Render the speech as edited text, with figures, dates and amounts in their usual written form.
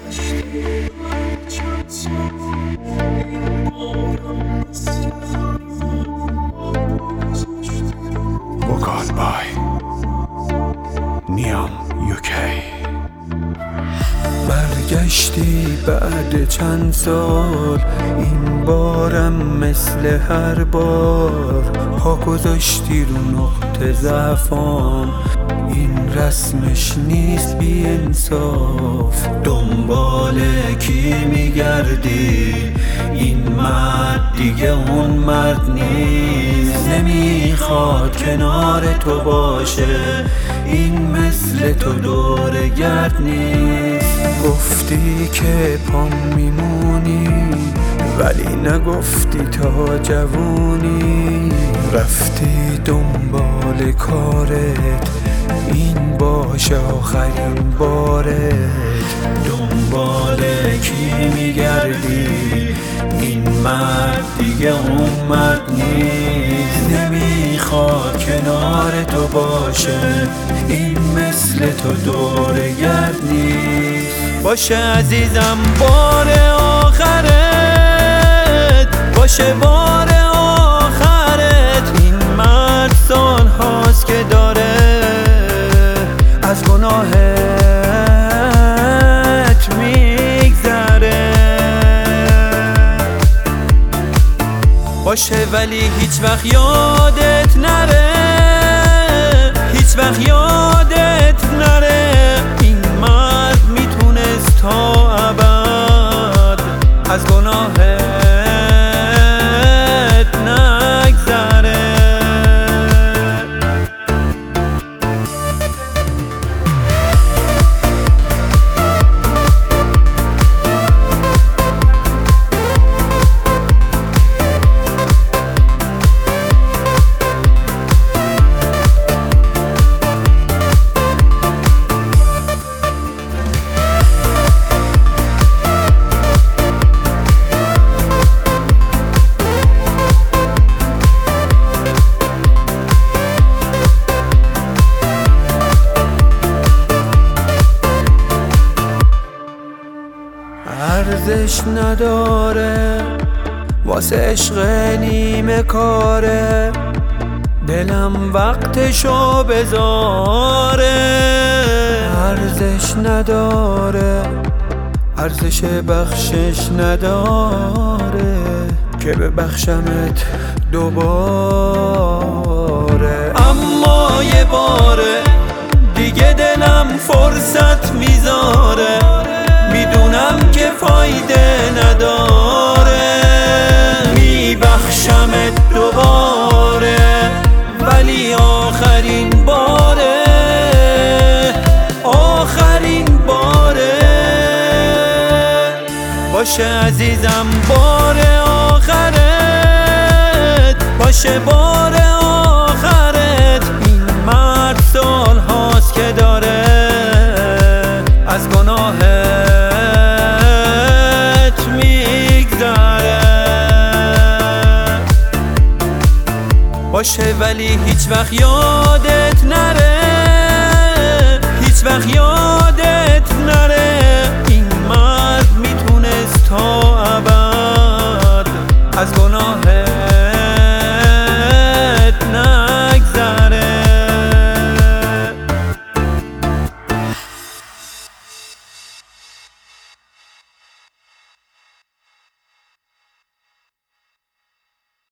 Vocal by نیام UK. برگشتی بعد چند سال، این بارم مثل هر بار پا گذاشتی رو نقطه ضعفام. این رسمش نیست بی انصاف، دنبال کی میگردی؟ این مرد دیگه اون مرد نیست، نمیخواد کنار تو باشه، این مثل تو دور گرد نیست. گفتی که پام میمونی ولی نگفتی تا جوونی، رفتی دنبال کارت، این باشه آخرین بارت. دنبال کی میگردی؟ این مرد دیگه اون مرد نیست، نمیخواد کنار تو باشه، این مثل تو دور گرد نیست. باشه عزیزم بار آخرت، باشه بار آخرت. این مرد سال هاست که داره از گناهت میگذره. باشه ولی هیچ وقت یادت نره، هیچ وقت یادت نره. این مرد میتونست تا ابد از گناهت نگذره. ارزش نداره واسه عشق نیمه کاره، دلم وقتشو بذاره. ارزش نداره، ارزش بخشش نداره که ببخشمت دوباره. اما یه باره دیگه دلم فرصت میذاره، میدونم که فایده نداره، میبخشمت دوباره ولی آخرین باره، آخرین باره. باشه عزیزم بار آخرت، باشه بار آخرت. این مرد سال هاست که داره از گناهت میگذره. باشه ولی هیچ وقت یادت نره،